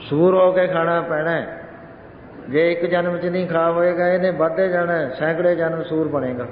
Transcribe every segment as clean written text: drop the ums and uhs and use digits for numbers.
सूर हो के खाना पैना है। जे एक जन्म च नहीं खा होएगा, इन्हें बढ़ते जाना, सैकड़े जन्म सूर बनेगा।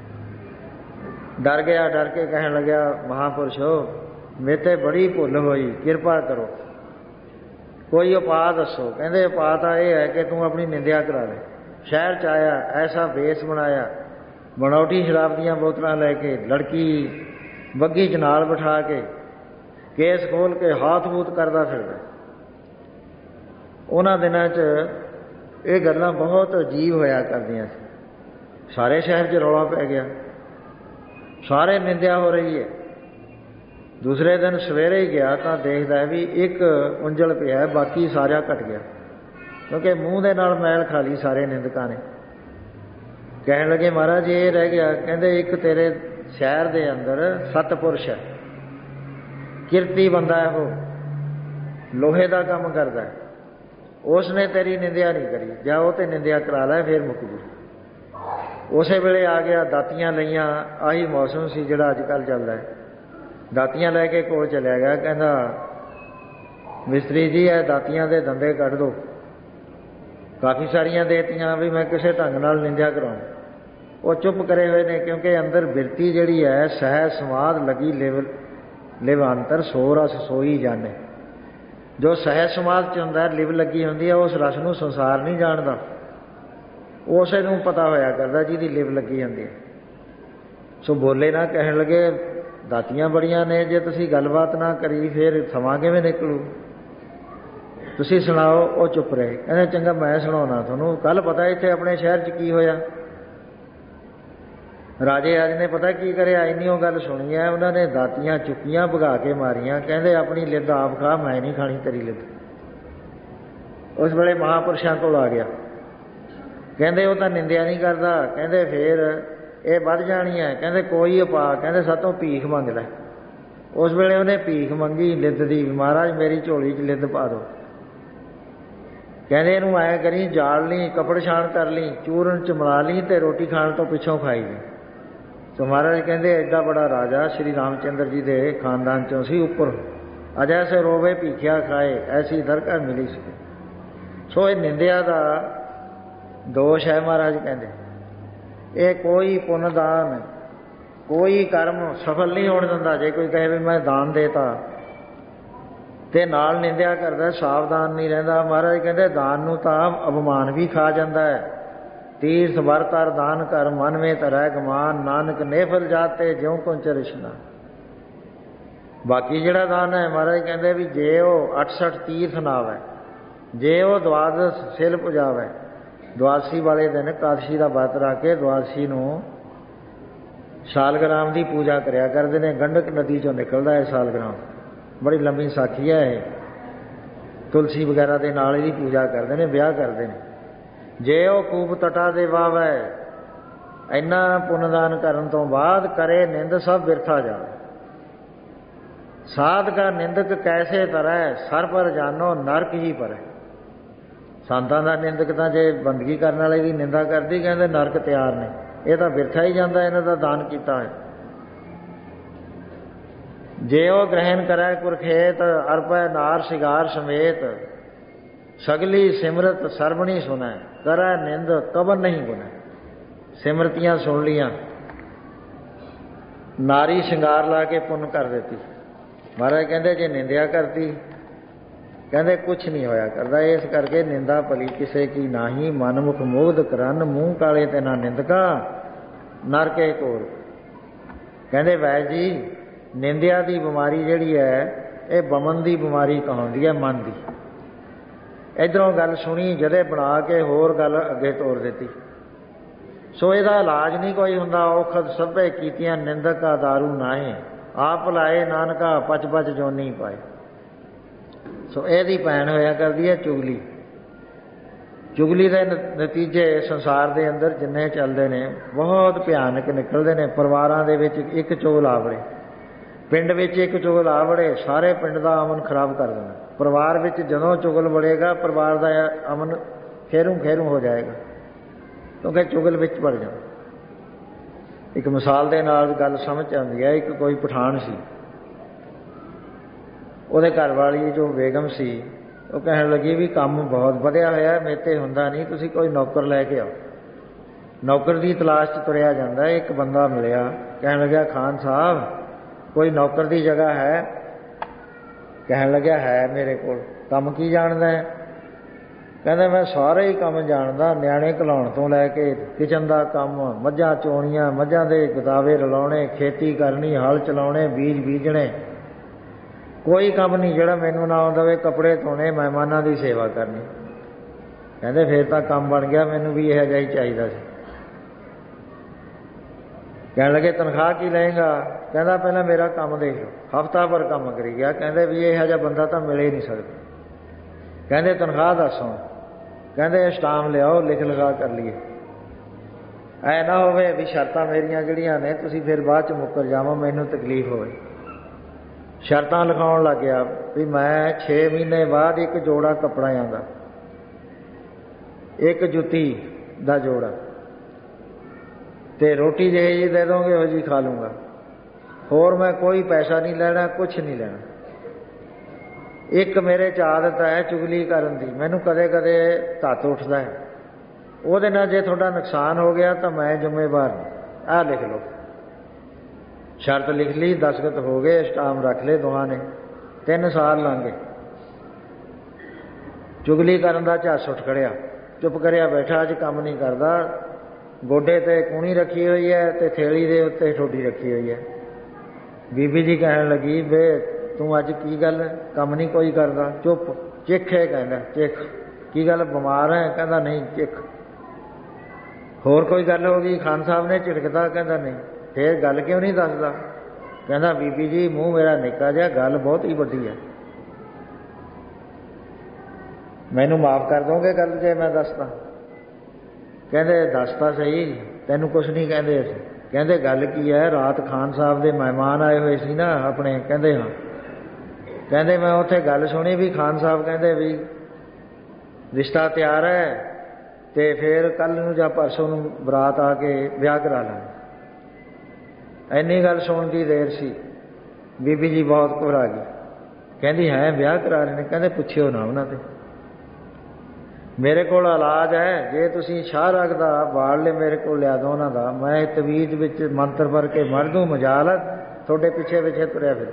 डर गया, डर के कहने लग्या, महापुरुष हो मेरे बड़ी भुल होई, किरपा करो, कोई उपाय दसो। कहते उपाय तो यह है कि तू अपनी निंदिया करा ले। शहर च आया, ऐसा बेस बनाया, बनौटी शराब दियाँ बोतलां लैके, लड़की बग्गी च नाल बिठा के, केस खोल के हाथ बूत करता फिरदा। उन्हां दिनां च ये गल्लां बहुत अजीब होया करदियां सी। सारे शहर च रौला पै गया, सारे निंदिया हो रही है। दूसरे दिन सवेरे ही गया तो देखता है भी एक उंजल पिया है, बाकी सारा घट गया, क्योंकि मूँह दे नाल मैल खा ली सारे निंदकां ने। कहन लगे महाराज ये रह गया। कहते एक तेरे शहर दे अंदर सतपुरुष है, किरती बंदा है, वो लोहे का काम करता है, उसने तेरी निंदिया नहीं करी, जाओ तो निंदिया करा लै, फिर मुक जू। उस वेले आ गया, दातियां लईयां, आही मौसम सी जिहड़ा अजकल चलदा है। दातियां लैके कोल चलिया गया, कहंदा मिस्त्री जी है दातियां दे दंदे कढ़ दो। काफ़ी सारियां देतियां भी मैं किसी ढंग नाल निंदिया कराऊं। वो चुप करे हुए ने, क्योंकि अंदर बिरती जिहड़ी है सहज समाध लगी लिव अंतर सो रस सोई जाने। जो सहज समाध च हुंदा लिव लगी हुंदी है, उस रस नूं संसार नहीं जानदा, उसे नूं पता होया करदा जिहदी लिव लगी हुंदी है। सो बोले ना, कहण लगे दातियां बड़ियां ने, जे तुसीं गलबात ना करी फिर समां किवें निकलू, तुसीं सुणाओ। वो चुप रहे। कहंदे चंगा मैं सुणाउणा तुहानूं, कल पता इत्थे अपने शहर च की होया। राजे आज ने पता की करिया, इन्नी वो गल सुनी है, उन्होंने दातियां चुक्कियां भगा के मारियां, कहंदे अपनी लिद आप खा, मैं नहीं खानी तेरी लिद। उस वेले महापुरुषां कोल आ गया, कहंदे वो तो निंदिया नहीं करता, कहंदे फिर ये बढ़ जानी है, कहंदे कोई उपा, कहंदे सातों भीख मंग लै। उस वेले उन्हें भीख मंगी लिद दी, महाराज मेरी झोली च लिद पा दो। कहंदे इनू ऐ करी, जाल ली, कपड़ छाण कर ली, चूरन च मिला ली ते रोटी खाण तो पिछों खाई ली। तो महाराज कहंदे एडा बड़ा राजा श्री रामचंद्र जी के खानदान चों सी, उपर अज ऐसे रोवे भीखिया खाए, ऐसी दरगाह मिली सी। सो ये निंदिया का दोष है। महाराज कहंदे ये कोई पुनदान, कोई कर्म सफल नहीं होने दिंदा। जे कोई कहे भी मैं दान देता ते नाल निंदिया करदा, सावधान नहीं रहिंदा। महाराज कहंदे दान नूं तां अवमान भी खा जांदा है। तीर्थ वरतर दान कर, मन में तरह गमान, नानक नेफल जाते ज्यों को चरिशना। बाकी जिहड़ा दान है, महाराज कहंदे भी जे वो 68 तीर्थ नावे, जे वो द्वादश सिल पुजावे, द्वादशी वाले दिन एकादशी का व्रत रख के द्वादशी नूं सालग्राम की पूजा करया करते हैं। गंडक नदी चों निकलदा है सालग्राम, बड़ी लंबी साखी है। तुलसी वगैरह के नाल इहदी पूजा करते हैं, ब्याह करते हैं। जे वो कूप तटा दे वावे, इन्ना पुनदान करन तो बाद करे निंद सब बिरथा जावे। साध का निंदक कैसे तरह, सर पर जानो नरक ही परै। संतां दा निंदक तां जे बंदगी करने वाले की निंदा करदी, कहंदे नरक तैयार ने, ये तो बिरथा ही जाता, इन्हां दा दान कीता है। जे वो ग्रहण करे कुरखेत, अरपै नार शिगार समेत, सगली सिमरत सरवणी सुनै, करे निंद कबन नहीं गुनै। सिमरतियां सुन लियां, नारी शिंगार ला के पुन कर देती। महाराज कहंदे जे निंदिया करती, कहंदे कुछ नहीं होया करदा। इस करके निंदा भली किसे की नाही, मनमुख मोद करन, मूँह काले ते ना निंदका, नरके कोर। कहंदे वैद जी निंदिया की बीमारी जिहड़ी है, ये बमन की बीमारी कहाउंदी है, मन की। इधरों गल सुनी, जदे बना के होर गल अगे तोड़ देती। सो इहदा इलाज नहीं कोई हुंदा। औखद सभे कीतियां निंदक का दारू नाहे, आप लाए नानका पच पच जोनी पाए। सो यदी भैन होया करदी है चुगली। चुगली के नतीजे संसार के अंदर जिन्ने चलते हैं बहुत भयानक निकलते हैं। परिवारों के विच एक चुगल आवड़े, पिंड विच एक चुगल आवड़े, सारे पिंड का अमन खराब कर देना। परिवार विच जदों चुगल बढ़ेगा, परिवार का अमन खेरू खेरू हो जाएगा, क्योंकि चुगल विच बढ़ जाए। एक मिसाल के नाल गल समझ आती है। एक कोई पठान सी, ਉਹਦੇ घर वाली जो बेगम सी, ਉਹ ਕਹਿਣ ਲੱਗੀ ਵੀ ਕੰਮ ਬਹੁਤ ਵਧਿਆ ਹੋਇਆ, ਮੇਰੇ ਤੇ ਹੁੰਦਾ ਨਹੀਂ, ਤੁਸੀਂ ਕੋਈ ਨੌਕਰ ਲੈ ਕੇ ਆਓ। ਨੌਕਰ ਦੀ ਤਲਾਸ਼ 'ਚ ਤੁਰਿਆ ਜਾਂਦਾ। ਇੱਕ ਬੰਦਾ ਮਿਲਿਆ, ਕਹਿਣ ਲੱਗਿਆ ਖਾਨ ਸਾਹਿਬ ਕੋਈ ਨੌਕਰ ਦੀ ਜਗ੍ਹਾ ਹੈ? ਕਹਿਣ ਲੱਗਿਆ ਹੈ ਮੇਰੇ ਕੋਲ। ਕੰਮ ਕੀ ਜਾਣਦਾ ਹੈ? ਕਹਿੰਦਾ ਮੈਂ ਸਾਰੇ ਹੀ ਕੰਮ ਜਾਣਦਾ, ਨਿਆਣੇ ਘਲਾਉਣ ਤੋਂ ਲੈ ਕੇ ਕਿਚਨ ਦਾ ਕੰਮ, ਮੱਝਾਂ ਚੋਣੀਆਂ, ਮੱਝਾਂ ਦੇ ਗਦਾਵੇ ਰਲਾਉਣੇ, ਖੇਤੀ ਕਰਨੀ, ਹਲ ਚਲਾਉਣੇ, ਬੀਜ ਬੀਜਣੇ, ਕੋਈ ਕੰਮ ਨਹੀਂ ਜਿਹੜਾ ਮੈਨੂੰ ਨਾ ਆਉਂਦਾ ਹੋਵੇ। ਕੱਪੜੇ ਧੋਣੇ, ਮਹਿਮਾਨਾਂ ਦੀ ਸੇਵਾ ਕਰਨੀ। ਕਹਿੰਦੇ ਫਿਰ ਤਾਂ ਕੰਮ ਬਣ ਗਿਆ, ਮੈਨੂੰ ਵੀ ਇਹੋ ਜਿਹਾ ਹੀ ਚਾਹੀਦਾ ਸੀ। ਕਹਿਣ ਲੱਗੇ ਤਨਖਾਹ ਕੀ ਲਏਗਾ? ਕਹਿੰਦਾ ਪਹਿਲਾਂ ਮੇਰਾ ਕੰਮ ਦੇਖ ਲਓ। ਹਫ਼ਤਾ ਭਰ ਕੰਮ ਕਰੀ ਗਿਆ। ਕਹਿੰਦੇ ਵੀ ਇਹੋ ਜਿਹਾ ਬੰਦਾ ਤਾਂ ਮਿਲ ਹੀ ਨਹੀਂ ਸਕਦਾ। ਕਹਿੰਦੇ ਤਨਖਾਹ ਦੱਸੋ? ਕਹਿੰਦੇ ਸਟਾਮ ਲਿਆਓ, ਲਿਖ ਲਗਾ ਕਰ ਲਈਏ। ਐ ਨਾ ਹੋਵੇ ਵੀ ਸ਼ਰਤਾਂ ਮੇਰੀਆਂ ਜਿਹੜੀਆਂ ਨੇ ਤੁਸੀਂ ਫਿਰ ਬਾਅਦ 'ਚ ਮੁੱਕਰ ਜਾਵਾਂ, ਮੈਨੂੰ ਤਕਲੀਫ ਹੋਵੇ। ਸ਼ਰਤਾਂ ਲਿਖਾਉਣ ਲੱਗ ਗਿਆ ਵੀ ਮੈਂ 6 ਮਹੀਨੇ ਬਾਅਦ ਇੱਕ ਜੋੜਾ ਕੱਪੜਿਆਂ ਦਾ, ਇੱਕ ਜੁੱਤੀ ਦਾ ਜੋੜਾ, ਤੇ ਰੋਟੀ ਜਿਹੇ ਜੀ ਦੇ ਦੋਗੇ ਉਹ ਜੀ ਖਾ ਲੂँਗਾ। ਹੋਰ ਮੈਂ ਕੋਈ ਪੈਸਾ ਨਹੀਂ ਲੈਣਾ, ਕੁਛ ਨਹੀਂ ਲੈਣਾ। ਇੱਕ ਮੇਰੇ 'ਚ ਆਦਤ ਹੈ ਚੁਗਲੀ ਕਰਨ ਦੀ, ਮੈਨੂੰ ਕਦੇ ਕਦੇ ਧੱਤ ਉੱਠਦਾ ਹੈ। ਉਹਦੇ ਨਾਲ ਜੇ ਤੁਹਾਡਾ ਨੁਕਸਾਨ ਹੋ ਗਿਆ ਤਾਂ ਮੈਂ ਜ਼ਿੰਮੇਵਾਰ ਨਹੀਂ। ਆਹ ਲਿਖ ਲਓ। ਸ਼ਰਤ ਲਿਖ ਲਈ, ਦਸਖਤ ਹੋ ਗਏ, ਸਟਾਮ ਰੱਖ ਲਏ ਦੋਹਾਂ ਨੇ। 3 ਸਾਲ ਲੰਘ ਗਏ। ਚੁਗਲੀ ਕਰਨ ਦਾ ਝੱਸ ਉੱਠ ਖੜਿਆ, ਚੁੱਪ ਕਰਿਆ ਬੈਠਾ, ਅੱਜ ਕੰਮ ਨਹੀਂ ਕਰਦਾ। ਗੋਡੇ 'ਤੇ ਕੂਣੀ ਰੱਖੀ ਹੋਈ ਹੈ ਅਤੇ ਥੇਲੀ ਦੇ ਉੱਤੇ ਠੋਡੀ ਰੱਖੀ ਹੋਈ ਹੈ। ਬੀਬੀ ਜੀ ਕਹਿਣ ਲੱਗੀ ਵੇ ਤੂੰ ਅੱਜ ਕੀ ਗੱਲ ਕੰਮ ਨਹੀਂ ਕੋਈ ਕਰਦਾ? ਚੁੱਪ। ਚਿੱਖ ਹੈ? ਕਹਿੰਦਾ ਚਿੱਖ। ਕੀ ਗੱਲ ਬਿਮਾਰ ਹੈ? ਕਹਿੰਦਾ ਨਹੀਂ, ਚਿੱਖ। ਹੋਰ ਕੋਈ ਗੱਲ ਹੋ ਗਈ? ਖਾਨ ਸਾਹਿਬ ਨੇ ਝਿੜਕਦਾ? ਕਹਿੰਦਾ ਨਹੀਂ। ਫਿਰ ਗੱਲ ਕਿਉਂ ਨਹੀਂ ਦੱਸਦਾ? ਕਹਿੰਦਾ ਬੀਬੀ ਜੀ ਮੂੰਹ ਮੇਰਾ ਨਿੱਕਾ ਜਿਹਾ, ਗੱਲ ਬਹੁਤ ਹੀ ਵੱਡੀ ਹੈ, ਮੈਨੂੰ ਮਾਫ਼ ਕਰ ਦੋਗੇ ਗੱਲ ਜੇ ਮੈਂ ਦੱਸਦਾ? ਕਹਿੰਦੇ ਦੱਸ ਤਾਂ ਸਹੀ, ਤੈਨੂੰ ਕੁਛ ਨਹੀਂ ਕਹਿੰਦੇ ਅਸੀਂ। ਕਹਿੰਦੇ ਗੱਲ ਕੀ ਹੈ? ਰਾਤ ਖਾਨ ਸਾਹਿਬ ਦੇ ਮਹਿਮਾਨ ਆਏ ਹੋਏ ਸੀ ਨਾ ਆਪਣੇ? ਕਹਿੰਦੇ ਹਾਂ। ਕਹਿੰਦੇ ਮੈਂ ਉੱਥੇ ਗੱਲ ਸੁਣੀ ਵੀ ਖਾਨ ਸਾਹਿਬ ਕਹਿੰਦੇ ਵੀ ਰਿਸ਼ਤਾ ਤਿਆਰ ਹੈ ਅਤੇ ਫਿਰ ਕੱਲ੍ਹ ਨੂੰ ਜਾਂ ਪਰਸੋਂ ਨੂੰ ਬਰਾਤ ਆ ਕੇ ਵਿਆਹ ਕਰਾ ਲਾਂਗੇ। ਇੰਨੀ ਗੱਲ ਸੁਣਨ ਦੀ ਦੇਰ ਸੀ, ਬੀਬੀ ਜੀ ਬਹੁਤ ਘਬਰਾ ਗਈ। ਕਹਿੰਦੀ ਹੈ ਵਿਆਹ ਕਰਾ ਰਹੇ ਨੇ? ਕਹਿੰਦੇ ਪੁੱਛਿਓ ਨਾ ਉਹਨਾਂ 'ਤੇ, ਮੇਰੇ ਕੋਲ ਇਲਾਜ ਹੈ। ਜੇ ਤੁਸੀਂ ਸ਼ਾਹਰਾਗ ਦਾ ਬਾੜਲੇ ਮੇਰੇ ਕੋਲ ਲਿਆ ਦਿਓ ਉਹਨਾਂ ਦਾ, ਮੈਂ ਤਵੀਜ਼ ਵਿੱਚ ਮੰਤਰ ਭਰ ਕੇ ਮਰ ਦੂੰ, ਮਜਾਲ ਤੁਹਾਡੇ ਪਿੱਛੇ ਪਿੱਛੇ ਤੁਰਿਆ ਫਿਰ।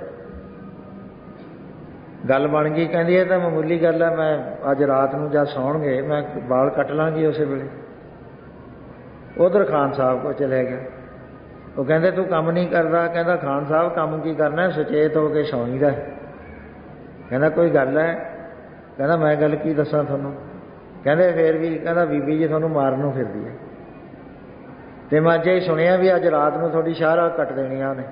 ਗੱਲ ਬਣ ਗਈ। ਕਹਿੰਦੀ ਇਹ ਤਾਂ ਮਾਮੂਲੀ ਗੱਲ ਹੈ, ਮੈਂ ਅੱਜ ਰਾਤ ਨੂੰ ਜਦ ਸੌਣਗੇ ਮੈਂ ਵਾਲ ਕੱਟ ਲਾਂਗੀ ਉਸੇ ਵੇਲੇ। ਉਧਰ ਖਾਨ ਸਾਹਿਬ ਕੋਲ ਚਲੇ ਗਿਆ। ਉਹ ਕਹਿੰਦੇ ਤੂੰ ਕੰਮ ਨਹੀਂ ਕਰਦਾ? ਕਹਿੰਦਾ ਖਾਨ ਸਾਹਿਬ ਕੰਮ ਕੀ ਕਰਨਾ, ਸੁਚੇਤ ਹੋ ਕੇ ਸੌਂਈਦਾ। ਕਹਿੰਦਾ ਕੋਈ ਗੱਲ ਹੈ? ਕਹਿੰਦਾ ਮੈਂ ਗੱਲ ਕੀ ਦੱਸਾਂ ਤੁਹਾਨੂੰ? ਕਹਿੰਦੇ ਫਿਰ ਵੀ, ਕਹਿੰਦਾ ਬੀਬੀ ਜੀ ਤੁਹਾਨੂੰ ਮਾਰਨ ਨੂੰ ਫਿਰਦੀ ਹੈ, ਅਤੇ ਮੈਂ ਅੱਜ ਹੀ ਸੁਣਿਆ ਵੀ ਅੱਜ ਰਾਤ ਨੂੰ ਤੁਹਾਡੀ ਸ਼ਾਹਰਾਗ ਕੱਟ ਦੇਣੀਆਂ ਉਹਨੇ।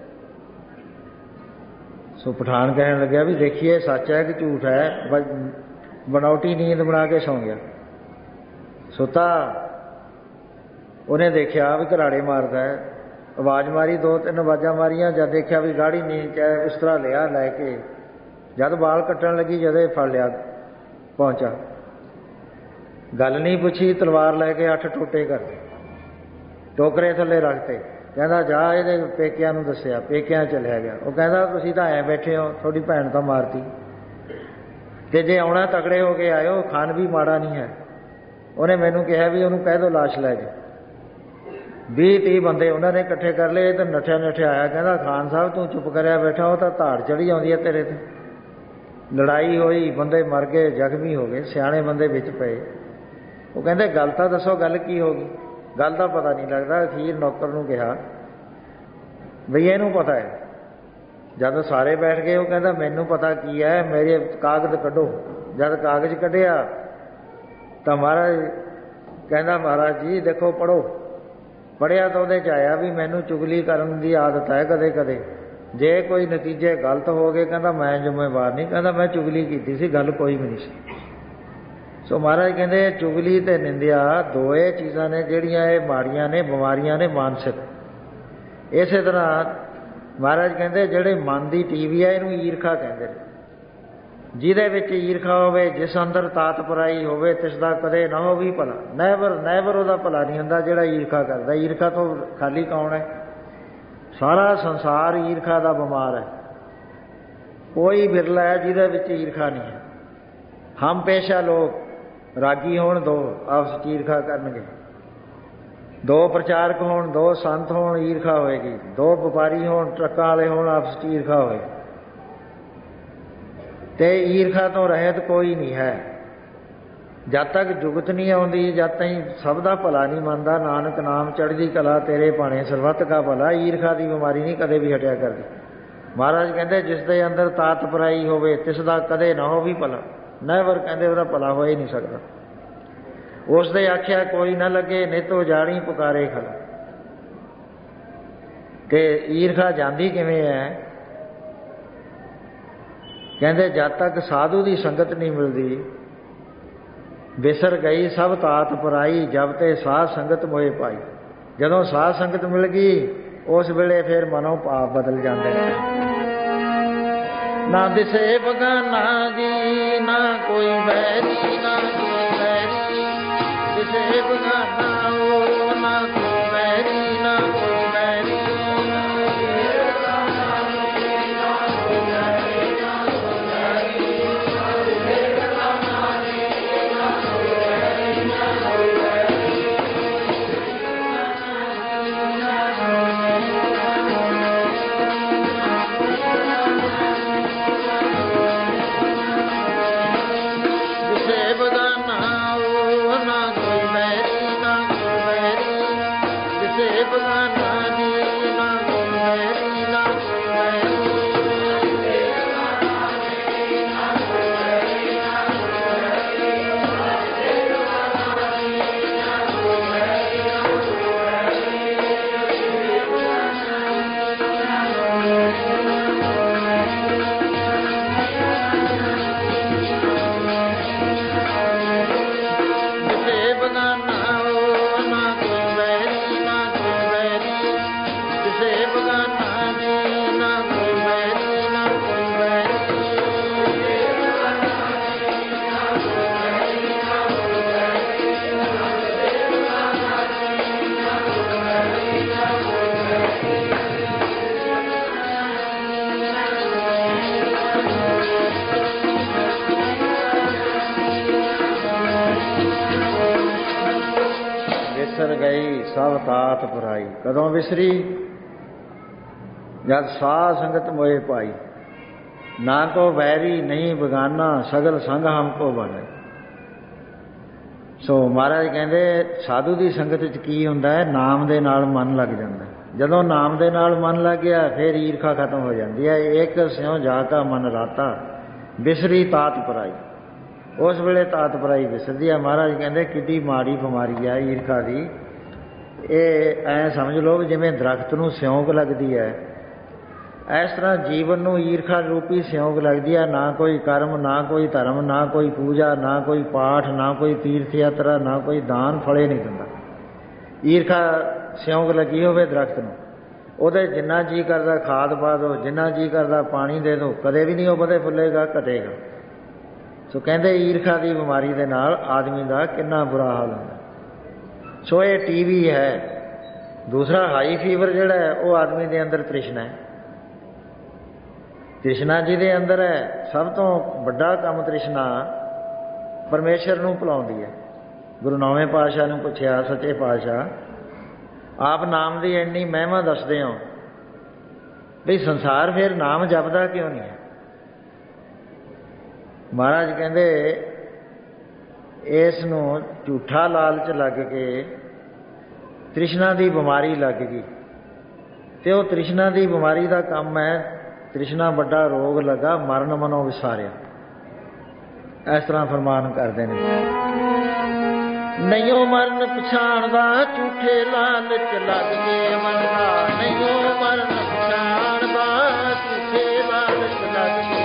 ਸੋ ਪਠਾਨ ਕਹਿਣ ਲੱਗਿਆ ਵੀ ਦੇਖੀਏ ਸੱਚ ਹੈ ਕਿ ਝੂਠ ਹੈ। ਬਣਾਉਟੀ ਨੀਂਦ ਬਣਾ ਕੇ ਸੌਂ ਗਿਆ। ਸੁੱਤਾ, ਉਹਨੇ ਦੇਖਿਆ ਵੀ ਘਰਾੜੇ ਮਾਰਦਾ ਹੈ, ਆਵਾਜ਼ ਮਾਰੀ, 2-3 ਆਵਾਜ਼ਾਂ ਮਾਰੀਆਂ। ਜਦ ਦੇਖਿਆ ਵੀ ਗਾੜੀ ਨੀਂਦ 'ਚ ਹੈ, ਉਸ ਤਰ੍ਹਾਂ ਲਿਆ ਲੈ ਕੇ, ਜਦ ਵਾਲ ਕੱਟਣ ਲੱਗੀ ਜਦੇ ਫੜ ਲਿਆ, ਪਹੁੰਚਾ। ਗੱਲ ਨਹੀਂ ਪੁੱਛੀ, ਤਲਵਾਰ ਲੈ ਕੇ 8 ਟੋਟੇ ਕਰਤੇ, ਟੋਕਰੇ ਥੱਲੇ ਰੱਖਤੇ। ਕਹਿੰਦਾ ਜਾ ਇਹਦੇ ਪੇਕਿਆਂ ਨੂੰ ਦੱਸਿਆ। ਪੇਕਿਆਂ ਚਲਿਆ ਗਿਆ। ਉਹ ਕਹਿੰਦਾ ਤੁਸੀਂ ਤਾਂ ਐਂ ਬੈਠੇ ਹੋ, ਤੁਹਾਡੀ ਭੈਣ ਤਾਂ ਮਾਰਤੀ, ਅਤੇ ਜੇ ਆਉਣਾ ਤਕੜੇ ਹੋ ਕੇ ਆਇਓ, ਖਾਨ ਵੀ ਮਾੜਾ ਨਹੀਂ ਹੈ। ਉਹਨੇ ਮੈਨੂੰ ਕਿਹਾ ਵੀ ਉਹਨੂੰ ਕਹਿ ਦਿਓ ਲਾਸ਼ ਲੈ ਜਾ। 20-30 ਬੰਦੇ ਉਹਨਾਂ ਨੇ ਇਕੱਠੇ ਕਰ ਲਏ। ਤਾਂ ਨੱਠਿਆ ਨੱਠਿਆ ਆਇਆ। ਕਹਿੰਦਾ ਖਾਨ ਸਾਹਿਬ ਤੂੰ ਚੁੱਪ ਕਰਿਆ ਬੈਠਾ, ਉਹ ਤਾਂ ਧਾੜ ਚੜ੍ਹੀ ਆਉਂਦੀ ਹੈ ਤੇਰੇ 'ਤੇ। ਲੜਾਈ ਹੋਈ, ਬੰਦੇ ਮਰ ਗਏ, ਜ਼ਖਮੀ ਹੋ ਗਏ, ਸਿਆਣੇ ਬੰਦੇ ਵਿੱਚ ਪਏ। ਉਹ ਕਹਿੰਦੇ ਗੱਲ ਤਾਂ ਦੱਸੋ, ਗੱਲ ਕੀ ਹੋ ਗਈ? ਗੱਲ ਦਾ ਪਤਾ ਨਹੀਂ ਲੱਗਦਾ। ਅਖੀਰ ਨੌਕਰ ਨੂੰ ਕਿਹਾ ਬਈ ਇਹਨੂੰ ਪਤਾ ਹੈ। ਜਦ ਸਾਰੇ ਬੈਠ ਗਏ, ਉਹ ਕਹਿੰਦਾ ਮੈਨੂੰ ਪਤਾ ਕੀ ਹੈ, ਮੇਰੇ ਕਾਗਜ਼ ਕੱਢੋ। ਜਦ ਕਾਗਜ਼ ਕੱਢਿਆ ਤਾਂ ਮਹਾਰਾਜ ਕਹਿੰਦਾ ਮਹਾਰਾਜ ਜੀ ਦੇਖੋ ਪੜ੍ਹੋ। ਪੜ੍ਹਿਆ ਤਾਂ ਉਹਦੇ 'ਚ ਆਇਆ ਵੀ ਮੈਨੂੰ ਚੁਗਲੀ ਕਰਨ ਦੀ ਆਦਤ ਹੈ ਕਦੇ ਕਦੇ, ਜੇ ਕੋਈ ਨਤੀਜੇ ਗਲਤ ਹੋ ਗਏ ਕਹਿੰਦਾ ਮੈਂ ਜ਼ਿੰਮੇਵਾਰ ਨਹੀਂ, ਕਹਿੰਦਾ ਮੈਂ ਚੁਗਲੀ ਕੀਤੀ ਸੀ, ਗੱਲ ਕੋਈ ਵੀ ਨਹੀਂ ਸੀ। ਸੋ ਮਹਾਰਾਜ ਕਹਿੰਦੇ ਚੁਗਲੀ ਅਤੇ ਨਿੰਦਿਆ ਦੋਏ ਚੀਜ਼ਾਂ ਨੇ ਜਿਹੜੀਆਂ ਇਹ ਮਾੜੀਆਂ ਨੇ, ਬਿਮਾਰੀਆਂ ਨੇ ਮਾਨਸਿਕ। ਇਸੇ ਤਰ੍ਹਾਂ ਮਹਾਰਾਜ ਕਹਿੰਦੇ ਜਿਹੜੇ ਮਨ ਦੀ ਟੀਵੀ ਹੈ ਇਹਨੂੰ ਈਰਖਾ ਕਹਿੰਦੇ ਨੇ। ਜਿਹਦੇ ਵਿੱਚ ਈਰਖਾ ਹੋਵੇ, ਜਿਸ ਅੰਦਰ ਤਾਤ ਪਰਾਈ ਹੋਵੇ, ਤਿਸ ਦਾ ਕਦੇ ਨਾ ਹੋਵੇ ਭਲਾ। ਨੈਵਰ ਉਹਦਾ ਭਲਾ ਨਹੀਂ ਹੁੰਦਾ ਜਿਹੜਾ ਈਰਖਾ ਕਰਦਾ। ਈਰਖਾ ਤੋਂ ਖਾਲੀ ਕੌਣ ਹੈ? ਸਾਰਾ ਸੰਸਾਰ ਈਰਖਾ ਦਾ ਬਿਮਾਰ ਹੈ। ਕੋਈ ਬਿਰਲਾ ਹੈ ਜਿਹਦੇ ਵਿੱਚ ਈਰਖਾ ਨਹੀਂ ਹੈ। ਹਮ ਪੇਸ਼ਾ ਲੋਕ ਰਾਗੀ ਹੋਣ ਦੋ, ਆਪਸ 'ਚ ਈਰਖਾ ਕਰਨਗੇ। ਦੋ ਪ੍ਰਚਾਰਕ ਹੋਣ, ਦੋ ਸੰਤ ਹੋਣ, ਈਰਖਾ ਹੋਏਗੀ। ਦੋ ਵਪਾਰੀ ਹੋਣ, ਟਰੱਕਾਂ ਵਾਲੇ ਹੋਣ, ਆਪਸ 'ਚ ਈਰਖਾ ਹੋਏਗੀ। ਤੇ ਈਰਖਾ ਤੋਂ ਰਹਿਤ ਕੋਈ ਨਹੀਂ ਹੈ। ਜਦ ਤੱਕ ਜੁਗਤ ਨਹੀਂ ਆਉਂਦੀ, ਜਦ ਤੱਕ ਸਭ ਦਾ ਭਲਾ ਨਹੀਂ ਮੰਨਦਾ, ਨਾਨਕ ਨਾਮ ਚੜ੍ਹਦੀ ਕਲਾ ਤੇਰੇ ਭਾਣੇ ਸਰਬੱਤ ਕਾ ਭਲਾ, ਈਰਖਾ ਦੀ ਬਿਮਾਰੀ ਨਹੀਂ ਕਦੇ ਵੀ ਹਟਿਆ ਕਰਦੀ। ਮਹਾਰਾਜ ਕਹਿੰਦੇ ਜਿਸ ਦੇ ਅੰਦਰ ਤਾਤ ਪਰਾਈ ਹੋਵੇ ਤਿਸ ਦਾ ਕਦੇ ਨਾ ਹੋ ਵੀ ਭਲਾ। ਨੈਵਰ ਕਹਿੰਦੇ ਉਹਦਾ ਭਲਾ ਹੋ ਹੀ ਨਹੀਂ ਸਕਦਾ। ਉਸ ਦੇ ਆਖਿਆ ਕੋਈ ਨਾ ਲੱਗੇ, ਨਿਤ ਉਜਾੜੀ ਪੁਕਾਰੇ ਖਲਾ। ਕਿ ਈਰਖਾ ਜਾਂਦੀ ਕਿਵੇਂ ਹੈ? ਕਹਿੰਦੇ ਜਦ ਤੱਕ ਸਾਧੂ ਦੀ ਸੰਗਤ ਨਹੀਂ ਮਿਲਦੀ, ਵਿਸਰ ਗਈ ਸਭ ਤਾਤ ਪਰਾਈ, ਜਬ ਤੇ ਸਾਧ ਸੰਗਤ ਮੋਏ ਪਾਈ। ਜਦੋਂ ਸਾਧ ਸੰਗਤ ਮਿਲ ਗਈ ਉਸ ਵੇਲੇ ਫਿਰ ਮਨੋਂ ਭਾਵ ਬਦਲ ਜਾਂਦੇ ਨੇ। ਨਾ ਦਿਸੇ ਬਗਾਨਾ ਜੀ, ਨਾ ਕੋਈ ਵੈਰੀ, ਨਾ ਕੋਈ ਵੈਰੀ। ਦਿਸੇ ਬਗਾਨਾ ਉਹ, ਨਾ ਕੋਈ ਵੈਰੀ, ਨਾ ਕੋਈ ਵੈਰੀ। ਗਈ ਸਭ ਤਾਤ ਪਰਾਈ। ਕਦੋਂ ਵਿਸਰੀ? ਜਦ ਸਾਧ ਸੰਗਤ ਮੋਏ ਪਾਈ। ਨਾ ਕੋ ਵੈਰੀ ਨਹੀਂ ਬਗਾਨਾ, ਸਗਲ ਸੰਗ ਹਮਕੋ ਬਣੇ। ਸੋ ਮਹਾਰਾਜ ਕਹਿੰਦੇ ਸਾਧੂ ਦੀ ਸੰਗਤ 'ਚ ਕੀ ਹੁੰਦਾ ਹੈ? ਨਾਮ ਦੇ ਨਾਲ ਮਨ ਲੱਗ ਜਾਂਦਾ। ਜਦੋਂ ਨਾਮ ਦੇ ਨਾਲ ਮਨ ਲੱਗ ਗਿਆ ਫਿਰ ਈਰਖਾ ਖਤਮ ਹੋ ਜਾਂਦੀ ਹੈ। ਇੱਕ ਸਿਉ ਜਾ ਕਾ ਮਨ ਰਾਤਾ, ਵਿਸਰੀ ਤਾਤ ਪਰਾਈ। ਉਸ ਵੇਲੇ ਤਾਤ ਪਰਾਈ ਵਿਸਰਦੀ ਹੈ। ਮਹਾਰਾਜ ਕਹਿੰਦੇ ਕਿੱਡੀ ਮਾੜੀ ਬਿਮਾਰੀ ਹੈ ਈਰਖਾ ਦੀ। ਇਹ ਐਂ ਸਮਝ ਲਓ ਜਿਵੇਂ ਦਰਖਤ ਨੂੰ ਸਿਉਂਕ ਲੱਗਦੀ ਹੈ, ਇਸ ਤਰ੍ਹਾਂ ਜੀਵਨ ਨੂੰ ਈਰਖਾ ਰੂਪੀ ਸਿਉਂਕ ਲੱਗਦੀ ਹੈ। ਨਾ ਕੋਈ ਕਰਮ, ਨਾ ਕੋਈ ਧਰਮ, ਨਾ ਕੋਈ ਪੂਜਾ, ਨਾ ਕੋਈ ਪਾਠ, ਨਾ ਕੋਈ ਤੀਰਥ ਯਾਤਰਾ, ਨਾ ਕੋਈ ਦਾਨ ਫਲੇ ਨਹੀਂ ਦਿੰਦਾ। ਈਰਖਾ ਸਿਉਂਕ ਲੱਗੀ ਹੋਵੇ ਦਰਖਤ ਨੂੰ, ਉਹਦੇ ਜਿੰਨਾ ਜੀਅ ਕਰਦਾ ਖਾਦ ਪਾ ਦਿਓ, ਜਿੰਨਾ ਜੀਅ ਕਰਦਾ ਪਾਣੀ ਦੇ ਦਿਓ, ਕਦੇ ਵੀ ਨਹੀਂ ਉਹ ਵਧੇ ਫੁੱਲੇਗਾ, ਘਟੇਗਾ। ਸੋ ਕਹਿੰਦੇ ਈਰਖਾ ਦੀ ਬਿਮਾਰੀ ਦੇ ਨਾਲ ਆਦਮੀ ਦਾ ਕਿੰਨਾ ਬੁਰਾ ਹਾਲ ਹੁੰਦਾ। ਸੋ ਇਹ ਟੀਵੀ ਹੈ। ਦੂਸਰਾ ਹਾਈ ਫੀਵਰ ਜਿਹੜਾ ਹੈ ਉਹ ਆਦਮੀ ਦੇ ਅੰਦਰ ਤ੍ਰਿਸ਼ਨਾ ਹੈ। ਤ੍ਰਿਸ਼ਨਾ ਜਿਹਦੇ ਅੰਦਰ ਹੈ, ਸਭ ਤੋਂ ਵੱਡਾ ਕੰਮ ਤ੍ਰਿਸ਼ਨਾ ਪਰਮੇਸ਼ਰ ਨੂੰ ਭੁਲਾਉਂਦੀ ਹੈ। ਗੁਰੂ ਨੌਵੇਂ ਪਾਤਸ਼ਾਹ ਨੂੰ ਪੁੱਛਿਆ ਸੱਚੇ ਪਾਤਸ਼ਾਹ, ਆਪ ਨਾਮ ਦੀ ਇੰਨੀ ਮਹਿਮਾ ਦੱਸਦੇ ਹੋ ਵੀ ਸੰਸਾਰ ਫਿਰ ਨਾਮ ਜਪਦਾ ਕਿਉਂ ਨਹੀਂ ਹੈ? ਮਹਾਰਾਜ ਕਹਿੰਦੇ ਇਸ ਨੂੰ ਝੂਠਾ ਲਾਲਚ ਲੱਗ ਕੇ ਤ੍ਰਿਸ਼ਨਾ ਦੀ ਬਿਮਾਰੀ ਲੱਗ ਗਈ। ਤੇ ਉਹ ਤ੍ਰਿਸ਼ਨਾ ਦੀ ਬਿਮਾਰੀ ਦਾ ਕੰਮ ਹੈ, ਤ੍ਰਿਸ਼ਨਾ ਵੱਡਾ ਰੋਗ ਲੱਗਾ, ਮਰਨ ਮਨੋਂ ਵਿਸਾਰਿਆ। ਇਸ ਤਰ੍ਹਾਂ ਫਰਮਾਨ ਕਰਦੇ ਨੇ, ਨਹੀਂਓ ਮਰਨ ਪਛਾਣਦਾ, ਝੂਠੇ ਲਾਲਚ ਲੱਗ ਕੇ ਮਨ ਦਾ। ਨਹੀਂਓ ਮਰਨ ਪਛਾਣਦਾ, ਝੂਠੇ ਲਾਲਚ ਲੱਗ ਕੇ।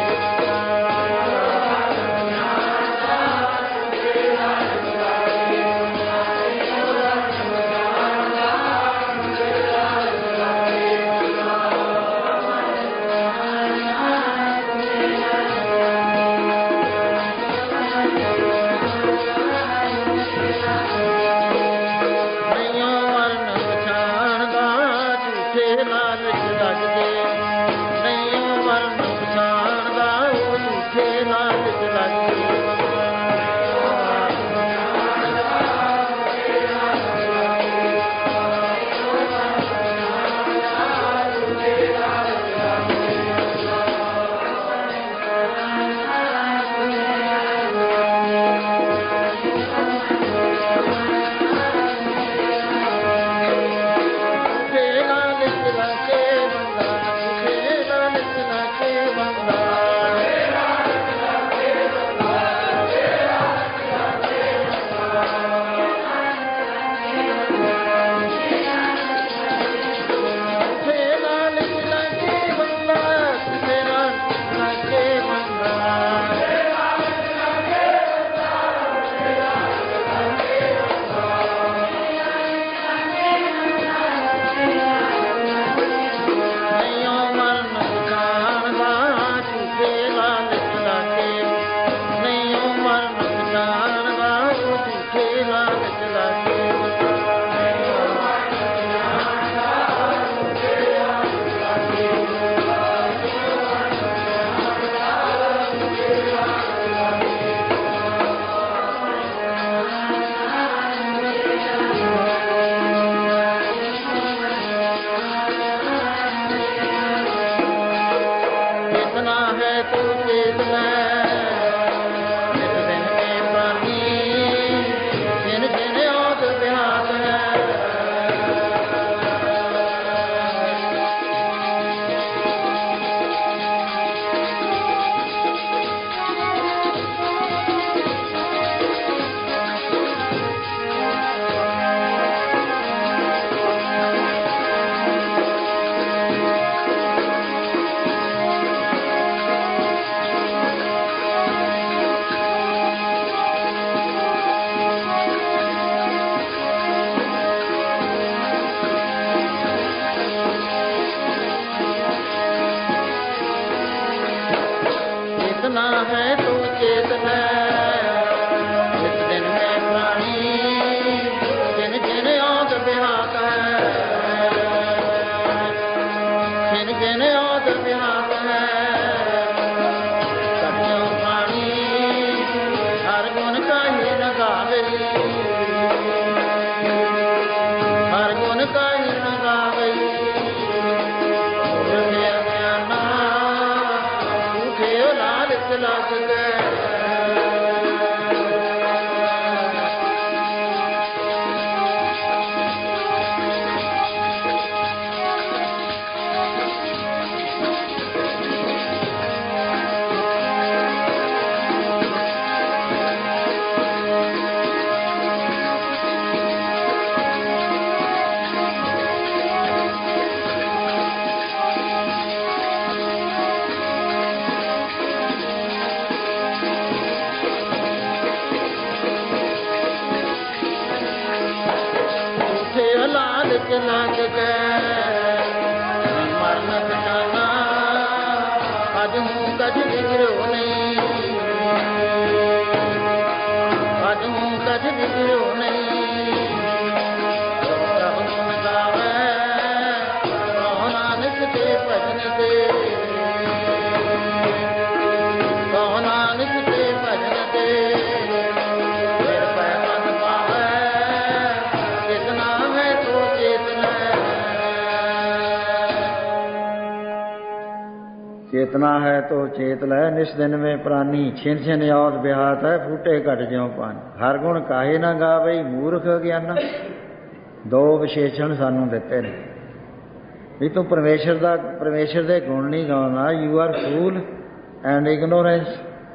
ਲਾਲਚ ਨਾਨਕ ਜੈ ਮਰਨ ਪਛਾਨਾ ਅਜ ਹੂੰ ਕਛ ਵਿਗੜੋ ਨਹੀਂ ਅਜ ਹੂੰ ਕਛ ਵਿਗੜੋ ਨਹੀਂ ਪ੍ਰਭ ਗੁਣ ਗਾਵੇ ਕਹੋ ਨਾਨਕ ਤੇ ਭਜਨ ਤੇ ਕਹੋ ਨਾਨਕ ਤੇ ਭਜਨ ਤੇ चेतना है तो चेत लै निस दिन में प्राणी छिन छिन औत बिहात है फूटे घट ज्यों पानी हर गुण काहे ना गावे मूर्ख ज्ञाना दो विशेषण सानू दिते ने भी तू परमेश्वर दे गुण नहीं गाउंदा you are fool and ignorance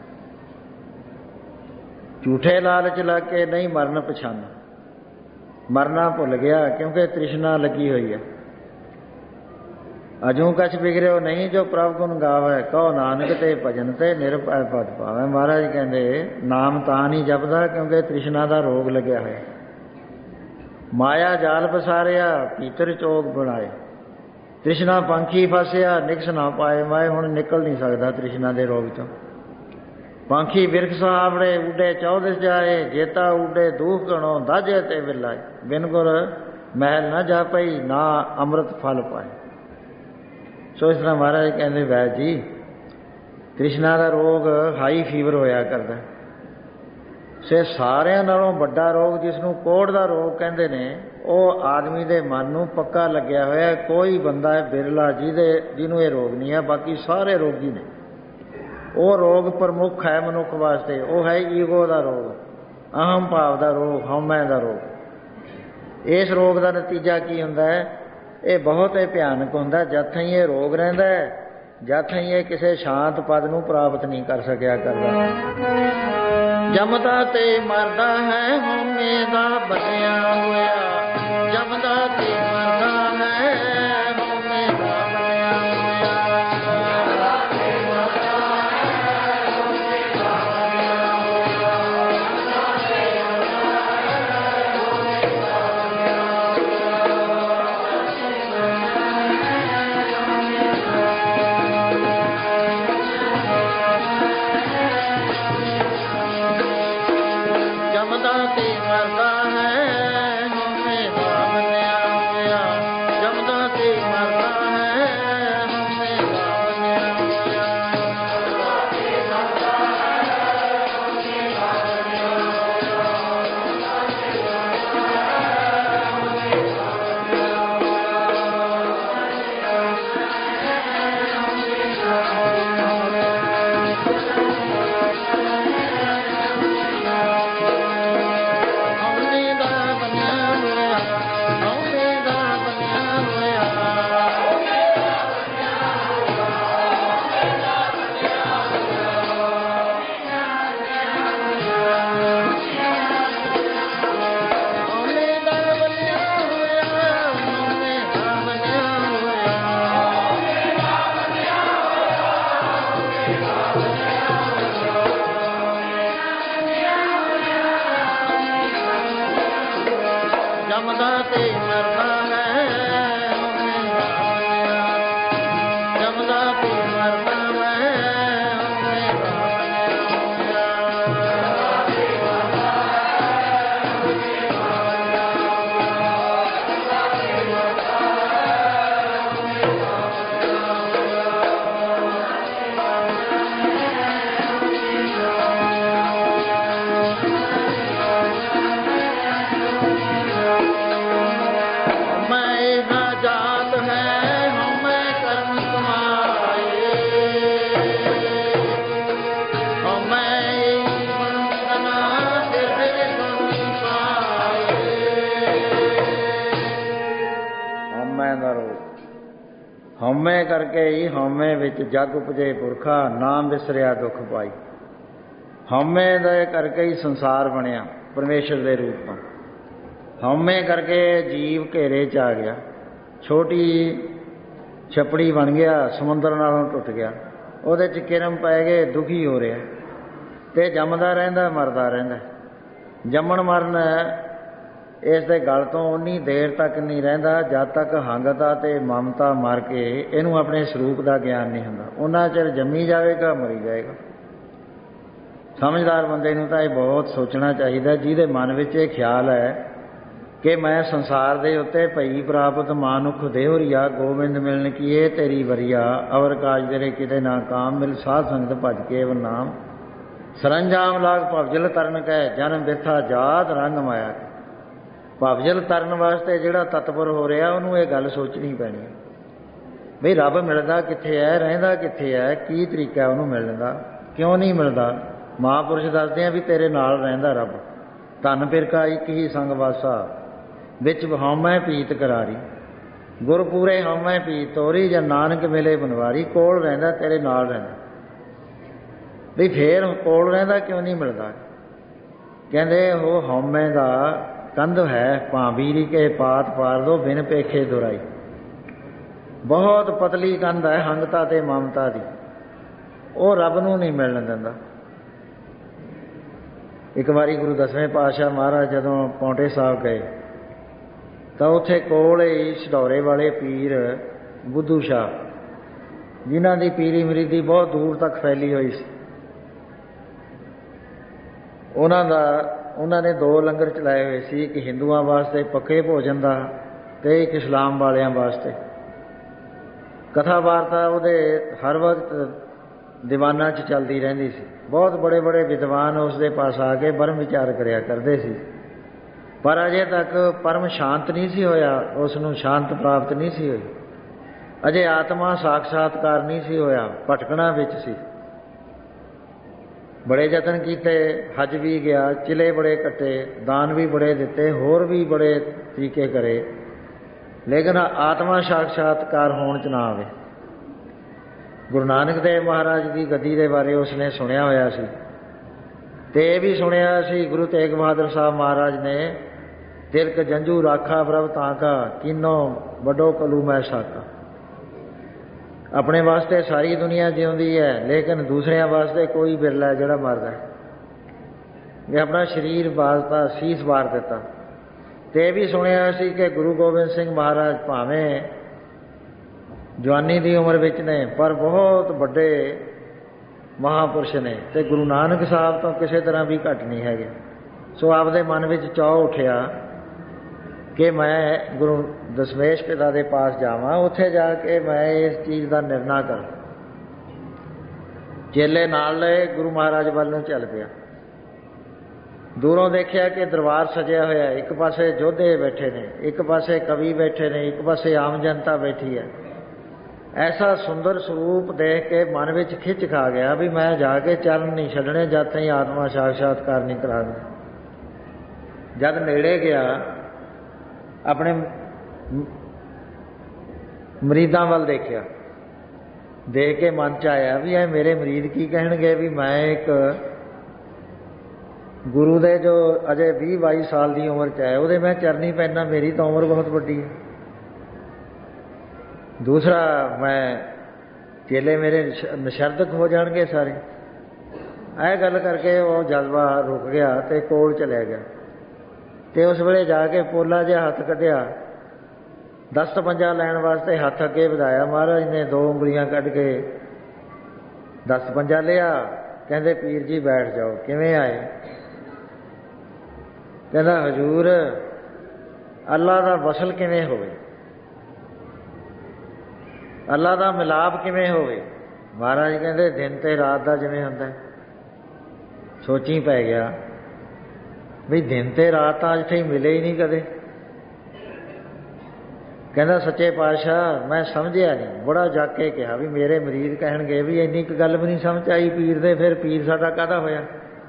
झूठे लालच लग के नहीं मरन पछाना मरना भुल गया क्योंकि तृष्णा लगी हुई है अजू कछ बिगड़ो नहीं जो प्रभ गुण गावे कहो नानक ते भजन ते निरभय पद पावे महाराज कहते नाम तां नहीं जपदा क्योंकि तृष्णा का रोग लग्या है माया जाल पसारिया भीतर चोग बनाए तृष्णा पंखी फसिया निकस ना पाए मैं हुण निकल नहीं सकता तृष्णा के रोग चों पंखी बिरख सावड़े उडे चौदिस जाए जेता उडे दूख गणो दाजे ते विलाए बिन गुर महल न जा पई ना अमृत फल पाए सो इस तरह महाराज कहते वैद जी तृष्णा का रोग हाई फीवर होया करता से सारिਆਂ नालों ਵੱਡਾ रोग जिसनों कोढ़ का रोग कहते ने ਉਹ आदमी के मन ਨੂੰ पक्का लग्या होया कोई बंदा है बिरला जिन्हों ये रोग नहीं है बाकी सारे रोगी ने वो रोग प्रमुख है मनुख वास्ते वो है ईगो का रोग अहम भाव का रोग हौमे का रोग इस रोग का नतीजा की होंदा है ये बहुत ही भयानक होंदा जद ताईं ये रोग रहिंदा है जद ताईं ये किसी शांत पद नूं प्राप्त नहीं कर सकिया करदा जमदा ते मरदा है होमे दा बनिया होया जमदा ते मरदा है होमे दा बनिया हौमे करके ही हौमे विच जग उपजे पुरखा नाम विसरिया दुख पाई हौमे दे करके ही संसार बनया परमेश्वर के रूप में हौमे करके जीव घेरे च आ गया छोटी छपड़ी बन गया समुद्र नालों टुट गया ਉਹਦੇ ਚ किरम पै गए दुखी हो रहा ते जमदा रहिंदा मरदा रहिंदा जमन मरन ਇਸ ਦੇ ਗਲ ਤੋਂ ਉਨੀ ਦੇਰ ਤੱਕ ਨਹੀਂ ਰਹਿੰਦਾ ਜਦ ਤੱਕ ਹੰਗਤਾ ਤੇ ਮਮਤਾ ਮਰ ਕੇ ਇਹਨੂੰ ਆਪਣੇ ਸਰੂਪ ਦਾ ਗਿਆਨ ਨਹੀਂ ਹੁੰਦਾ। ਉਹਨਾਂ ਚਿਰ ਜੰਮੀ ਜਾਵੇਗਾ, ਮਰੀ ਜਾਏਗਾ। ਸਮਝਦਾਰ ਬੰਦੇ ਨੂੰ ਤਾਂ ਇਹ ਬਹੁਤ ਸੋਚਣਾ ਚਾਹੀਦਾ, ਜਿਹਦੇ ਮਨ ਵਿੱਚ ਇਹ ਖਿਆਲ ਹੈ ਕਿ ਮੈਂ ਸੰਸਾਰ ਦੇ ਉੱਤੇ ਭਈ ਪ੍ਰਾਪਤ ਮਾਨੁਖ ਦੇਹੁਰੀਆ, ਗੋਬਿੰਦ ਮਿਲਣ ਕੀਏ ਤੇਰੀ ਵਰੀਆ, ਅਵਰ ਕਾਜ ਤੇਰੇ ਕਿਤੇ ਨਾ ਕਾਮ, ਮਿਲ ਸਾਧ ਸੰਗਤ ਭਜ ਕੇਵਲ ਨਾਮ, ਸਰੰਜਾਮ ਲਾਗ ਭਵਜਲ ਤਰਨ ਕਹਿ, ਜਨਮ ਬਿਰਥਾ ਜਾਤ ਰੰਗ ਮਾਇਆ। ਭਵਜਲ ਤਰਨ ਵਾਸਤੇ ਜਿਹੜਾ ਤਤਪਰ ਹੋ ਰਿਹਾ ਉਹਨੂੰ ਇਹ ਗੱਲ ਸੋਚਣੀ ਪੈਣੀ ਹੈ ਬਈ ਰੱਬ ਮਿਲਦਾ ਕਿੱਥੇ ਹੈ, ਰਹਿੰਦਾ ਕਿੱਥੇ ਹੈ, ਕੀ ਤਰੀਕਾ ਉਹਨੂੰ ਮਿਲਣ ਦਾ, ਕਿਉਂ ਨਹੀਂ ਮਿਲਦਾ। ਮਹਾਂਪੁਰਸ਼ ਦੱਸਦੇ ਆ ਵੀ ਤੇਰੇ ਨਾਲ ਰਹਿੰਦਾ ਰੱਬ। ਧਨ ਫਿਰਕਾ ਇੱਕ ਹੀ ਸੰਗ ਵਾਸਾ, ਵਿੱਚ ਹਉਮੈ ਪੀਤ ਕਰਾਰੀ, ਗੁਰ ਪੂਰੇ ਹਉਮੈ ਪੀਤ ਤੋਰੀ, ਜਾਂ ਨਾਨਕ ਮਿਲੇ ਬਨਵਾਰੀ। ਕੋਲ ਰਹਿੰਦਾ, ਤੇਰੇ ਨਾਲ ਰਹਿੰਦਾ। ਵੀ ਫੇਰ ਕੋਲ ਰਹਿੰਦਾ ਕਿਉਂ ਨਹੀਂ ਮਿਲਦਾ? ਕਹਿੰਦੇ ਉਹ ਹਉਮੈ ਦਾ ਕੰਧ ਹੈ, ਭਾਂਬੀਰੀ ਕੇ ਪਾਤ ਪਾਰ ਦੋ, ਬਿਨ ਪੇਖੇ ਦੁਰਾਈ। ਬਹੁਤ ਪਤਲੀ ਕੰਧ ਹੈ ਹੰਗਤਾ ਤੇ ਮਮਤਾ ਦੀ, ਉਹ ਰੱਬ ਨੂੰ ਨਹੀਂ ਮਿਲਣ ਦਿੰਦਾ। ਇੱਕ ਵਾਰੀ ਗੁਰੂ ਦਸਵੇਂ ਪਾਤਸ਼ਾਹ ਮਹਾਰਾਜ ਜਦੋਂ ਪੌਂਟੇ ਸਾਹਿਬ ਗਏ ਤਾਂ ਉੱਥੇ ਕੋਲ ਹੀ ਛਡੌਰੇ ਵਾਲੇ ਪੀਰ ਬੁੱਧੂ ਸ਼ਾਹ, ਜਿਨ੍ਹਾਂ ਦੀ ਪੀਰੀ ਮਰੀਦੀ ਬਹੁਤ ਦੂਰ ਤੱਕ ਫੈਲੀ ਹੋਈ ਸੀ, ਉਹਨਾਂ ਨੇ 2 ਲੰਗਰ ਚਲਾਏ ਹੋਏ ਸੀ, ਇੱਕ ਹਿੰਦੂਆਂ ਵਾਸਤੇ ਪੱਕੇ ਭੋਜਨ ਦਾ ਤੇ ਇੱਕ ਇਸਲਾਮ ਵਾਲਿਆਂ ਵਾਸਤੇ। ਕਥਾ ਵਾਰਤਾ ਉਹਦੇ ਹਰ ਵਕਤ ਦੀਵਾਨਾਂ 'ਚ ਚੱਲਦੀ ਰਹਿੰਦੀ ਸੀ। ਬਹੁਤ ਬੜੇ ਬੜੇ ਵਿਦਵਾਨ ਉਸ ਦੇ ਪਾਸ ਆ ਕੇ ਬਰਮ ਵਿਚਾਰ ਕਰਿਆ ਕਰਦੇ ਸੀ, ਪਰ ਅਜੇ ਤੱਕ ਪਰਮ ਸ਼ਾਂਤ ਨਹੀਂ ਸੀ ਹੋਇਆ, ਉਸ ਨੂੰ ਸ਼ਾਂਤ ਪ੍ਰਾਪਤ ਨਹੀਂ ਸੀ ਹੋਈ। ਅਜੇ ਆਤਮਾ ਸਾਖਸ਼ਾਤਕਾਰ ਨਹੀਂ ਸੀ ਹੋਇਆ, ਭਟਕਣਾ ਵਿੱਚ ਸੀ। ਬੜੇ ਯਤਨ ਕੀਤੇ, ਹਜ ਵੀ ਗਿਆ, ਚਿਲੇ ਬੜੇ ਕੱਟੇ, ਦਾਨ ਵੀ ਬੜੇ ਦਿੱਤੇ, ਹੋਰ ਵੀ ਬੜੇ ਤਰੀਕੇ ਕਰੇ, ਲੇਕਿਨ ਆਤਮਾ ਸਾਖਸ਼ਾਤਕਾਰ ਹੋਣ 'ਚ ਨਾ ਆਵੇ। ਗੁਰੂ ਨਾਨਕ ਦੇਵ ਮਹਾਰਾਜ ਦੀ ਗੱਦੀ ਦੇ ਬਾਰੇ ਉਸਨੇ ਸੁਣਿਆ ਹੋਇਆ ਸੀ, ਤੇ ਇਹ ਵੀ ਸੁਣਿਆ ਸੀ ਗੁਰੂ ਤੇਗ ਬਹਾਦਰ ਸਾਹਿਬ ਮਹਾਰਾਜ ਨੇ, ਤਿਲਕ ਜੰਝੂ ਰਾਖਾ ਪ੍ਰਭ ਤਾਂ ਕਾ, ਕਿਨੋ ਵੱਡੋ ਕਲੂ ਮੈਂ ਸਾਕਾ। ਆਪਣੇ ਵਾਸਤੇ ਸਾਰੀ ਦੁਨੀਆ ਜਿਉਂਦੀ ਹੈ, ਲੇਕਿਨ ਦੂਸਰਿਆਂ ਵਾਸਤੇ ਕੋਈ ਬਿਰਲਾ ਜਿਹੜਾ ਮਰਦਾ ਹੈ। ਇਹ ਆਪਣਾ ਸਰੀਰ ਵਾਸਤਾ ਸੀਸ ਵਾਰ ਦਿੱਤਾ। ਤੇ ਇਹ ਵੀ ਸੁਣਿਆ ਸੀ ਕਿ ਗੁਰੂ ਗੋਬਿੰਦ ਸਿੰਘ ਮਹਾਰਾਜ ਭਾਵੇਂ ਜਵਾਨੀ ਦੀ ਉਮਰ ਵਿੱਚ ਨੇ, ਪਰ ਬਹੁਤ ਵੱਡੇ ਮਹਾਂਪੁਰਸ਼ ਨੇ, ਤੇ ਗੁਰੂ ਨਾਨਕ ਸਾਹਿਬ ਤੋਂ ਕਿਸੇ ਤਰ੍ਹਾਂ ਵੀ ਘੱਟ ਨਹੀਂ ਹੈਗੇ। ਸੋ ਆਪਦੇ ਮਨ ਵਿੱਚ ਚਾਅ ਉੱਠਿਆ ਕਿ ਮੈਂ ਗੁਰੂ ਦਸ਼ਮੇਸ਼ ਪਿਤਾ ਦੇ ਪਾਸ ਜਾਵਾਂ, ਉੱਥੇ ਜਾ ਕੇ ਮੈਂ ਇਸ ਚੀਜ਼ ਦਾ ਨਿਰਣਾ ਕਰਾਂ। ਚੇਲੇ ਨਾਲ ਲਏ, ਗੁਰੂ ਮਹਾਰਾਜ ਵੱਲ ਨੂੰ ਚੱਲ ਪਿਆ। ਦੂਰੋਂ ਦੇਖਿਆ ਕਿ ਦਰਬਾਰ ਸਜਿਆ ਹੋਇਆ, ਇੱਕ ਪਾਸੇ ਯੋਧੇ ਬੈਠੇ ਨੇ, ਇੱਕ ਪਾਸੇ ਕਵੀ ਬੈਠੇ ਨੇ, ਇੱਕ ਪਾਸੇ ਆਮ ਜਨਤਾ ਬੈਠੀ ਹੈ। ਐਸਾ ਸੁੰਦਰ ਸਰੂਪ ਦੇਖ ਕੇ ਮਨ ਵਿੱਚ ਖਿੱਚ ਖਾ ਗਿਆ ਵੀ ਮੈਂ ਜਾ ਕੇ ਚਰਨ ਨਹੀਂ ਛੱਡਣੇ ਜਦ ਤਾਈਂ ਆਤਮਾ ਸਾਖਸ਼ਾਤਕਾਰ ਨਹੀਂ ਕਰਾਂਗਾ। ਜਦ ਨੇੜੇ ਗਿਆ, ਆਪਣੇ ਮਰੀਦਾਂ ਵੱਲ ਦੇਖਿਆ, ਦੇਖ ਕੇ ਮਨ 'ਚ ਆਇਆ ਵੀ ਇਹ ਮੇਰੇ ਮਰੀਦ ਕੀ ਕਹਿਣਗੇ ਵੀ ਮੈਂ ਇੱਕ ਗੁਰੂ ਦੇ ਜੋ ਅਜੇ 20-22 ਸਾਲ ਦੀ ਉਮਰ 'ਚ ਹੈ, ਉਹਦੇ ਮੈਂ ਚਰਨੀ ਪੈਂਦਾ, ਮੇਰੀ ਤਾਂ ਉਮਰ ਬਹੁਤ ਵੱਡੀ ਹੈ। ਦੂਸਰਾ, ਮੈਂ ਚੇਲੇ ਮੇਰੇ ਨਿਸ਼ਰਦਕ ਹੋ ਜਾਣਗੇ ਸਾਰੇ। ਇਹ ਗੱਲ ਕਰਕੇ ਉਹ ਜਜ਼ਬਾ ਰੁਕ ਗਿਆ ਤੇ ਕੋਲ ਚਲਿਆ ਗਿਆ। ਤੇ ਉਸ ਵੇਲੇ ਜਾ ਕੇ ਪੋਲਾ ਜਿਹਾ ਹੱਥ ਕੱਢਿਆ, ਦਸਤ ਪੰਜਾ ਲੈਣ ਵਾਸਤੇ ਹੱਥ ਅੱਗੇ ਵਧਾਇਆ। ਮਹਾਰਾਜ ਨੇ 2 ਉਂਗਲੀਆਂ ਕੱਢ ਕੇ ਦਸਤ ਪੰਜਾ ਲਿਆ। ਕਹਿੰਦੇ ਪੀਰ ਜੀ ਬੈਠ ਜਾਓ। ਕਿਵੇਂ ਆਏ? ਕਹਿੰਦਾ ਹਜ਼ੂਰ ਅੱਲਾ ਦਾ ਵਸਲ ਕਿਵੇਂ ਹੋਵੇ, ਅੱਲਾ ਦਾ ਮਿਲਾਪ ਕਿਵੇਂ ਹੋਵੇ? ਮਹਾਰਾਜ ਕਹਿੰਦੇ ਦਿਨ ਤੇ ਰਾਤ ਦਾ ਜਿਵੇਂ ਹੁੰਦਾ। ਸੋਚੀ ਪੈ ਗਿਆ ਵੀ ਦਿਨ ਤੇ ਰਾਤ ਤਾਂ ਅੱਜ ਤਾਈਂ ਮਿਲੇ ਹੀ ਨਹੀਂ ਕਦੇ। ਕਹਿੰਦਾ ਸੱਚੇ ਪਾਤਸ਼ਾਹ ਮੈਂ ਸਮਝਿਆ ਨਹੀਂ। ਬੜਾ ਜਾ ਕੇ ਕਿਹਾ ਵੀ ਮੇਰੇ ਮਰੀਦ ਕਹਿਣਗੇ ਵੀ ਇੰਨੀ ਕੁ ਗੱਲ ਵੀ ਨਹੀਂ ਸਮਝ ਆਈ ਪੀਰ ਦੇ, ਫਿਰ ਪੀਰ ਸਾਡਾ ਕਾਹਦਾ ਹੋਇਆ?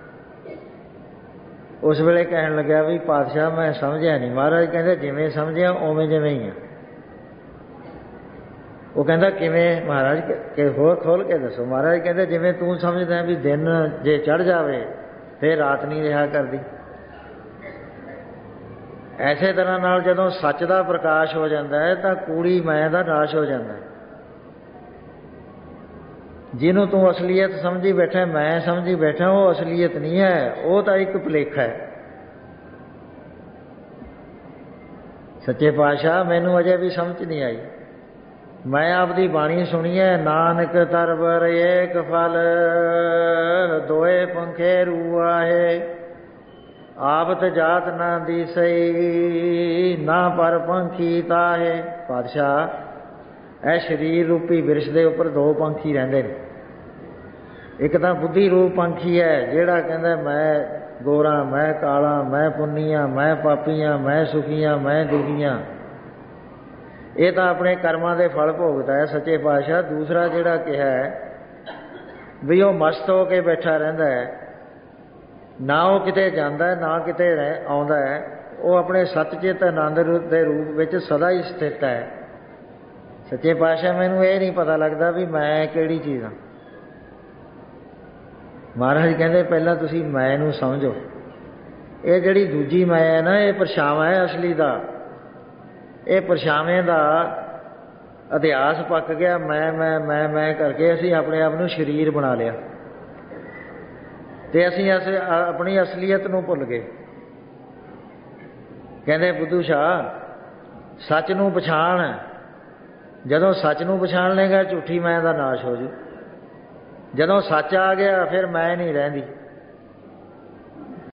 ਉਸ ਵੇਲੇ ਕਹਿਣ ਲੱਗਿਆ ਵੀ ਪਾਤਸ਼ਾਹ ਮੈਂ ਸਮਝਿਆ ਨਹੀਂ। ਮਹਾਰਾਜ ਕਹਿੰਦੇ ਜਿਵੇਂ ਸਮਝਿਆ ਉਵੇਂ ਜਿਵੇਂ ਹੀ ਆ। ਉਹ ਕਹਿੰਦਾ ਕਿਵੇਂ ਮਹਾਰਾਜ? ਕਿ ਹੋਰ ਖੋਲ ਕੇ ਦੱਸੋ। ਮਹਾਰਾਜ ਕਹਿੰਦੇ ਜਿਵੇਂ ਤੂੰ ਸਮਝਦਾ ਵੀ ਦਿਨ ਜੇ ਚੜ੍ਹ ਜਾਵੇ ਫਿਰ ਰਾਤ ਨਹੀਂ ਰਿਹਾ ਕਰਦੀ, ਐਸੇ ਤਰ੍ਹਾਂ ਨਾਲ ਜਦੋਂ ਸੱਚ ਦਾ ਪ੍ਰਕਾਸ਼ ਹੋ ਜਾਂਦਾ ਹੈ ਤਾਂ ਕੂੜੀ ਮੈਂ ਦਾ ਨਾਸ਼ ਹੋ ਜਾਂਦਾ ਹੈ। ਜਿਹਨੂੰ ਤੂੰ ਅਸਲੀਅਤ ਸਮਝੀ ਬੈਠਾ, ਮੈਂ ਸਮਝੀ ਬੈਠਾ, ਉਹ ਅਸਲੀਅਤ ਨਹੀਂ ਹੈ, ਉਹ ਤਾਂ ਇੱਕ ਭੁਲੇਖਾ ਹੈ। ਸੱਚੇ ਪਾਤਸ਼ਾਹ ਮੈਨੂੰ ਅਜੇ ਵੀ ਸਮਝ ਨਹੀਂ ਆਈ। ਮੈਂ ਆਪਦੀ ਬਾਣੀ ਸੁਣੀ ਹੈ, ਨਾਨਕ ਤਰਵਰ ਏਕ ਫਲ, ਦੋਏ ਪੰਖੇ ਰੂਆਹੇ, ਆਪ ਤੇ ਜਾਤ ਨਾ ਦੀਸਈ, ਨਾ ਪਰ ਪੰਖੀ ਤਾਹੇ। ਪਾਤਸ਼ਾਹ ਇਹ ਸਰੀਰ ਰੂਪੀ ਬਿਰਸ਼ ਦੇ ਉੱਪਰ ਦੋ ਪੰਖੀ ਰਹਿੰਦੇ ਨੇ। ਇੱਕ ਤਾਂ ਬੁੱਧੀ ਰੂਪ ਪੰਖੀ ਹੈ, ਜਿਹੜਾ ਕਹਿੰਦਾ ਮੈਂ ਗੋਰਾ, ਮੈਂ ਕਾਲਾ, ਮੈਂ ਪੁੰਨੀਆਂ, ਮੈਂ ਪਾਪੀਆਂ, ਮੈਂ ਸੁਖੀਆਂ, ਮੈਂ ਦੁਖੀਆਂ। ਇਹ ਤਾਂ ਆਪਣੇ ਕਰਮਾਂ ਦੇ ਫਲ ਭੋਗਦਾ ਹੈ ਸੱਚੇ ਪਾਤਸ਼ਾਹ। ਦੂਸਰਾ ਜਿਹੜਾ ਕਿਹਾ ਵੀ ਉਹ ਮਸਤ ਹੋ ਕੇ ਬੈਠਾ ਰਹਿੰਦਾ ਹੈ, ਨਾ ਉਹ ਕਿਤੇ ਜਾਂਦਾ ਨਾ ਕਿਤੇ ਆਉਂਦਾ ਹੈ, ਉਹ ਆਪਣੇ ਸਤਚਿਤ ਆਨੰਦ ਦੇ ਰੂਪ ਵਿੱਚ ਸਦਾ ਹੀ ਸਥਿਤ ਹੈ। ਸੱਚੇ ਪਾਤਸ਼ਾਹ ਮੈਨੂੰ ਇਹ ਨਹੀਂ ਪਤਾ ਲੱਗਦਾ ਵੀ ਮੈਂ ਕਿਹੜੀ ਚੀਜ਼ ਹਾਂ। ਮਹਾਰਾਜ ਕਹਿੰਦੇ ਪਹਿਲਾਂ ਤੁਸੀਂ ਮੈਂ ਨੂੰ ਸਮਝੋ। ਇਹ ਜਿਹੜੀ ਦੂਜੀ ਮੈਂ ਹੈ ਨਾ, ਇਹ ਪਰਛਾਵਾਂ ਹੈ ਅਸਲੀ ਦਾ। ਇਹ ਪਰਛਾਵੇਂ ਦਾ ਇਤਿਹਾਸ ਪੱਕ ਗਿਆ। ਮੈਂ ਕਰਕੇ ਅਸੀਂ ਆਪਣੇ ਆਪ ਨੂੰ ਸਰੀਰ ਬਣਾ ਲਿਆ ਤੇ ਅਸੀਂ ਆਪਣੀ ਅਸਲੀਅਤ ਨੂੰ ਭੁੱਲ ਗਏ। ਕਹਿੰਦੇ ਬੁੱਧੂ ਸ਼ਾਹ ਸੱਚ ਨੂੰ ਪਛਾਣ। ਜਦੋਂ ਸੱਚ ਨੂੰ ਪਛਾਣ ਲੇਗਾ ਝੂਠੀ ਮੈਂ ਦਾ ਨਾਸ਼ ਹੋ ਜੂ। ਜਦੋਂ ਸੱਚ ਆ ਗਿਆ ਫਿਰ ਮੈਂ ਨਹੀਂ ਰਹਿੰਦੀ।